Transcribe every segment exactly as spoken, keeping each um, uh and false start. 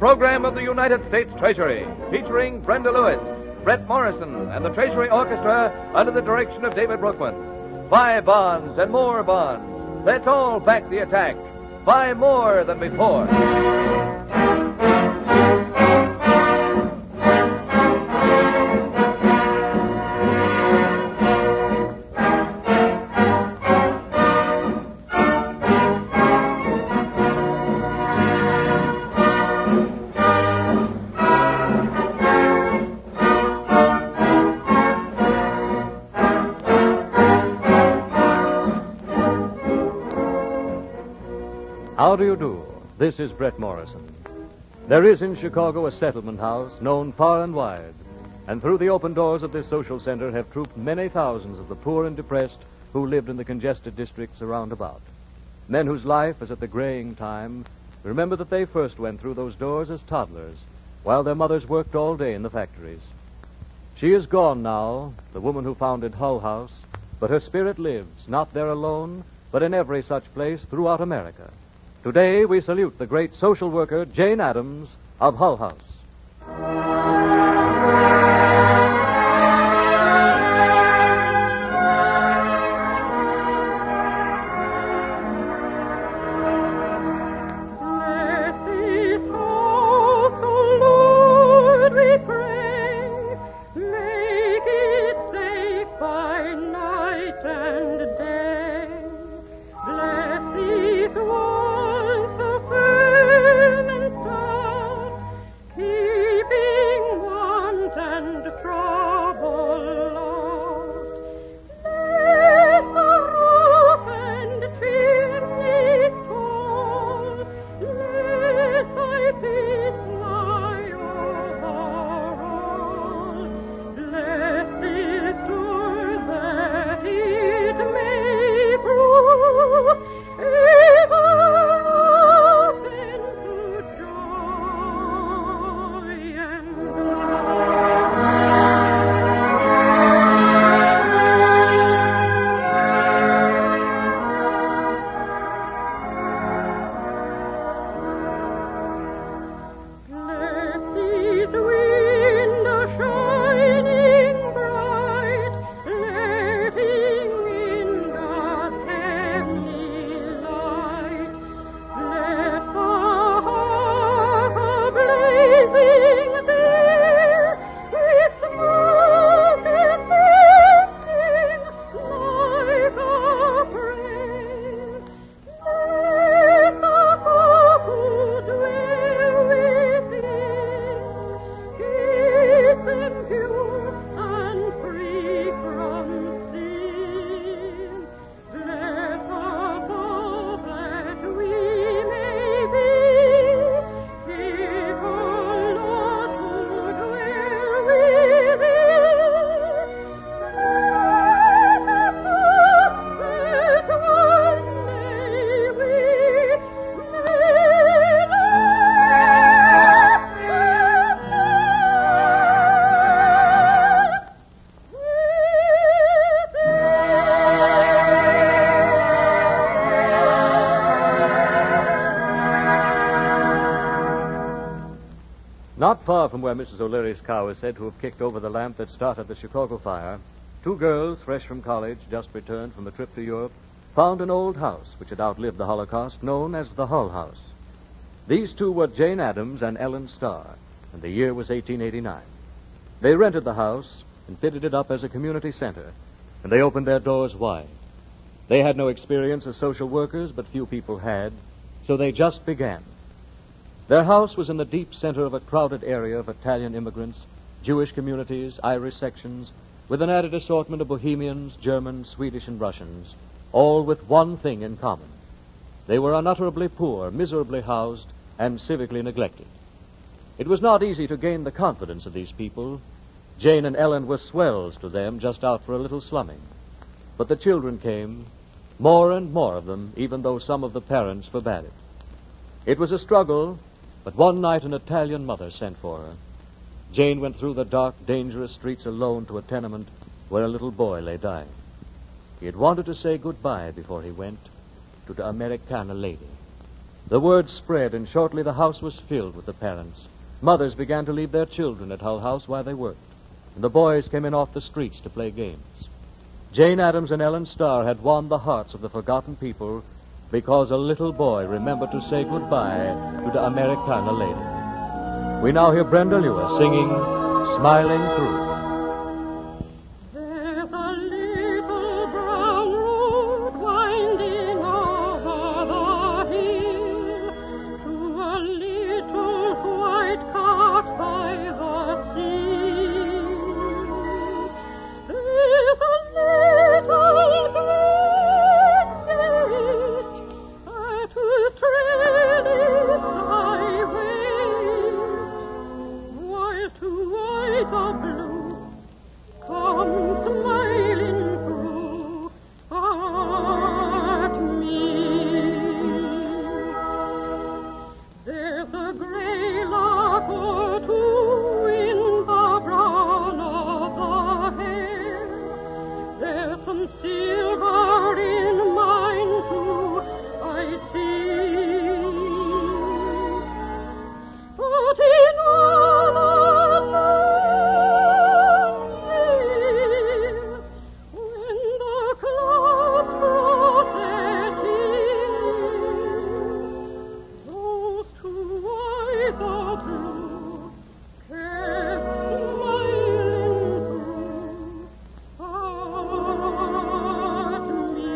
program of the United States Treasury, featuring Brenda Lewis, Brett Morrison, and the Treasury Orchestra under the direction of David Brookman. Buy bonds and more bonds. Let's all back the attack. Buy more than before. How do you do? This is Brett Morrison. There is in Chicago a settlement house known far and wide, and through the open doors of this social center have trooped many thousands of the poor and depressed who lived in the congested districts around about. Men whose life is at the graying time remember that they first went through those doors as toddlers, while their mothers worked all day in the factories. She is gone now, the woman who founded Hull House, but her spirit lives, not there alone, but in every such place throughout America. Today, we salute the great social worker, Jane Addams of Hull House. Not far from where Missus O'Leary's cow is said to have kicked over the lamp that started the Chicago fire, two girls, fresh from college, just returned from a trip to Europe, found an old house which had outlived the Holocaust, known as the Hull House. These two were Jane Addams and Ellen Starr, and the year was eighteen eighty-nine. They rented the house and fitted it up as a community center, and they opened their doors wide. They had no experience as social workers, but few people had, so they just began. Their house was in the deep center of a crowded area of Italian immigrants, Jewish communities, Irish sections, with an added assortment of Bohemians, Germans, Swedish, and Russians, all with one thing in common. They were unutterably poor, miserably housed, and civically neglected. It was not easy to gain the confidence of these people. Jane and Ellen were swells to them, just out for a little slumming. But the children came, more and more of them, even though some of the parents forbade it. It was a struggle, but one night an Italian mother sent for her. Jane went through the dark, dangerous streets alone to a tenement where a little boy lay dying. He had wanted to say goodbye before he went to the Americana lady. The word spread, and shortly the house was filled with the parents. Mothers began to leave their children at Hull House while they worked, and the boys came in off the streets to play games. Jane Addams and Ellen Starr had won the hearts of the forgotten people because a little boy remembered to say goodbye to the Americana lady. We now hear Brenda Lewis singing Smiling Through. There's a little brown road winding over the hill to a little white cart by the sea. There's a little black carriage at whose trellis I wait, while two eyes of blue come smiling through at me. There's a gray lark or two in the brown of the hair. There's some silver in mine too, I see. But in all alone here, when the clouds brought their tears, those two eyes of blue kept smiling through at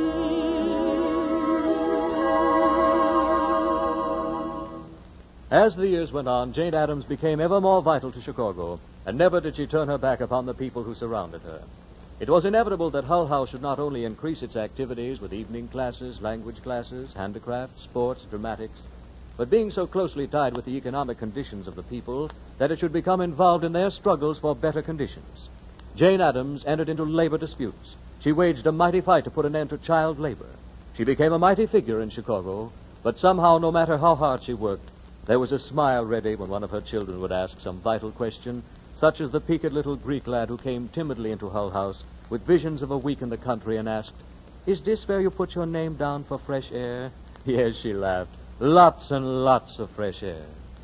me. As the years went on, Jane Addams became ever more vital to Chicago, and never did she turn her back upon the people who surrounded her. It was inevitable that Hull House should not only increase its activities with evening classes, language classes, handicraft, sports, dramatics, but being so closely tied with the economic conditions of the people that it should become involved in their struggles for better conditions. Jane Addams entered into labor disputes. She waged a mighty fight to put an end to child labor. She became a mighty figure in Chicago, but somehow, no matter how hard she worked, there was a smile ready when one of her children would ask some vital question, such as the peaked little Greek lad who came timidly into Hull House with visions of a week in the country and asked, "Is this where you put your name down for fresh air?" Yes, she laughed. Lots and lots of fresh air.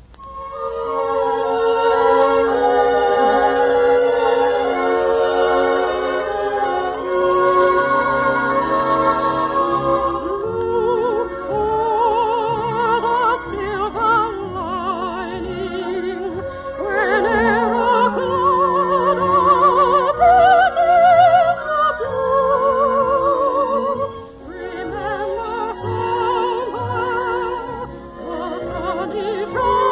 Look for the silver lining whene'er a cloud opens the blue. Remember somewhere the sun is shining.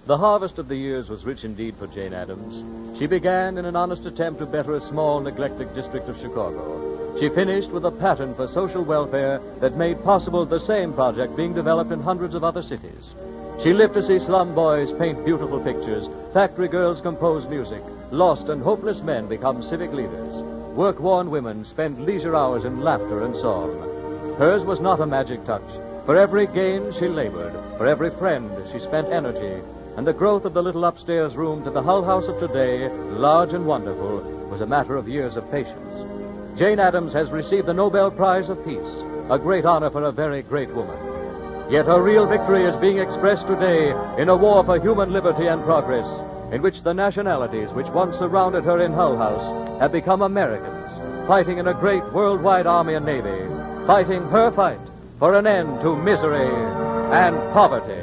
The harvest of the years was rich indeed for Jane Addams. She began in an honest attempt to better a small, neglected district of Chicago. She finished with a pattern for social welfare that made possible the same project being developed in hundreds of other cities. She lived to see slum boys paint beautiful pictures, factory girls compose music, lost and hopeless men become civic leaders, work-worn women spend leisure hours in laughter and song. Hers was not a magic touch. For every gain she labored, for every friend she spent energy, and the growth of the little upstairs room to the Hull House of today, large and wonderful, was a matter of years of patience. Jane Addams has received the Nobel Prize of Peace, a great honor for a very great woman. Yet her real victory is being expressed today in a war for human liberty and progress, in which the nationalities which once surrounded her in Hull House have become Americans, fighting in a great worldwide army and navy, fighting her fight for an end to misery and poverty.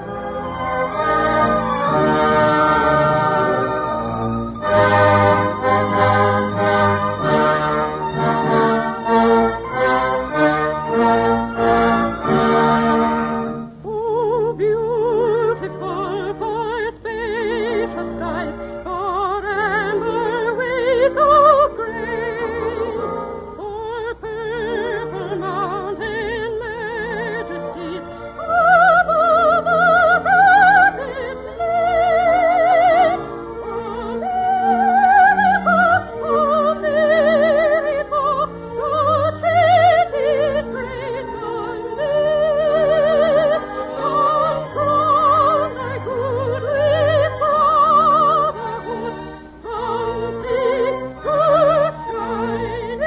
Oh, beautiful for spacious skies, for amber waves of grace, for purple mountain majesties, above the brightest place. America, America, the treaty's grace on thee. Come from thy goodly brotherhood, from sea to shining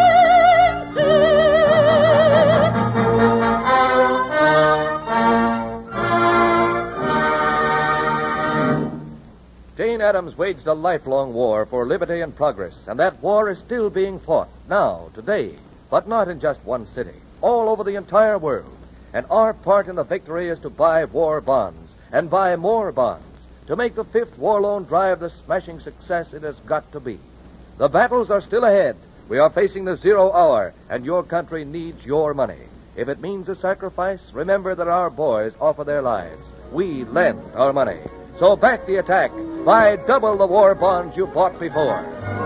Jane Addams waged a lifelong war for liberty and progress, and that war is still being fought now, today, but not in just one city, all over the entire world. And our part in the victory is to buy war bonds and buy more bonds to make the fifth war loan drive the smashing success it has got to be. The battles are still ahead. We are facing the zero hour, and your country needs your money. If it means a sacrifice, remember that our boys offer their lives. We lend our money. So back the attack. Buy double the war bonds you bought before.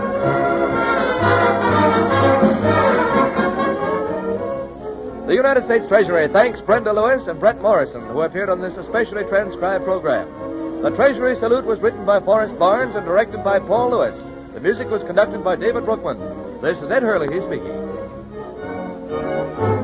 The United States Treasury thanks Brenda Lewis and Brett Morrison, who appeared on this especially transcribed program. The Treasury salute was written by Forrest Barnes and directed by Paul Lewis. The music was conducted by David Brookman. This is Ed Hurley speaking.